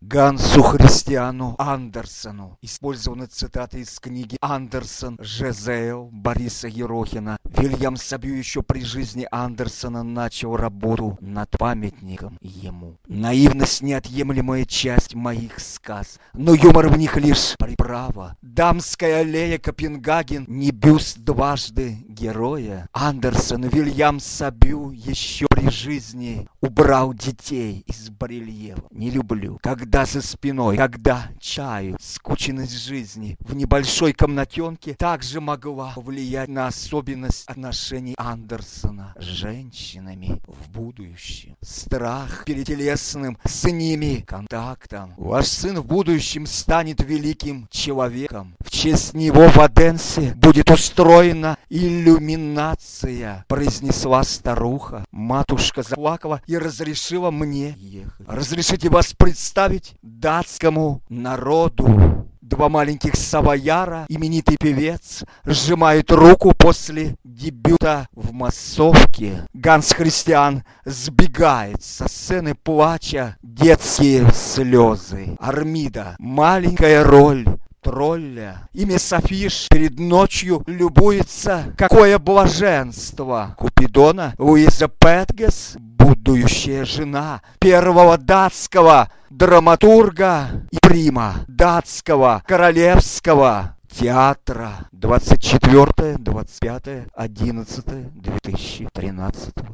Гансу Христиану Андерсену. Использованы цитаты из книги «Андерсон. Жезеэл» Бориса Ерохина. Вильям Собю еще при жизни Андерсона начал работу над памятником ему. Наивность — неотъемлемая часть моих сказ, но юмор в них лишь приправа. Дамская аллея, Копенгаген, не бюст дважды героя. Андерсон Вильям Собю еще при жизни убрал детей из барельефа. Не люблю, когда за спиной, когда чаю скученность жизни в небольшой комнатенке также могла повлиять на особенность отношений Андерсона с женщинами в будущем. Страх перед телесным с ними контактом. Ваш сын в будущем станет великим человеком. В честь него в Одессе будет устроена иллюминация, произнесла старуха. Матушка заплакала и разрешила мне ехать. Разрешите вас представить датскому народу. Два маленьких савояра, именитый певец, сжимают руку после дебюта в массовке. Ганс Христиан сбегает со сцены, плача детские слезы. Армида, маленькая роль тролля. Имя Софиш перед ночью любуется. Какое блаженство! Купидона Луиза Петгес, будущая жена первого датского драматурга и прима датского королевского театра. 24-25-11-2013.